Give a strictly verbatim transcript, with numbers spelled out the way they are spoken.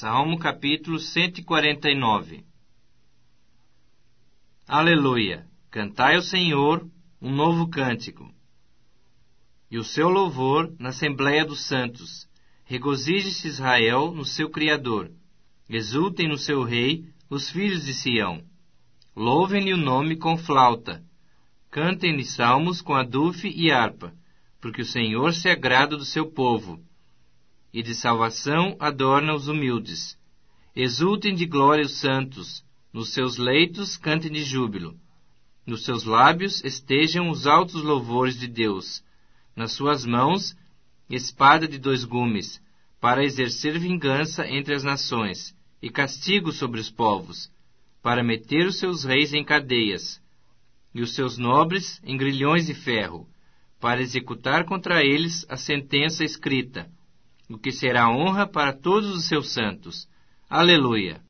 Salmo capítulo cento e quarenta e nove. Aleluia! Cantai ao Senhor um novo cântico. E o seu louvor na Assembleia dos Santos. Regozije-se Israel no seu Criador. Exultem no seu Rei os filhos de Sião. Louvem-lhe o nome com flauta. Cantem-lhe salmos com adufe e harpa, porque o Senhor se agrada do seu povo, e de salvação adorna os humildes. Exultem de glória os santos, nos seus leitos cantem de júbilo. Nos seus lábios estejam os altos louvores de Deus. Nas suas mãos, espada de dois gumes, para exercer vingança entre as nações, e castigo sobre os povos, para meter os seus reis em cadeias, e os seus nobres em grilhões de ferro, para executar contra eles a sentença escrita, o que será honra para todos os seus santos. Aleluia!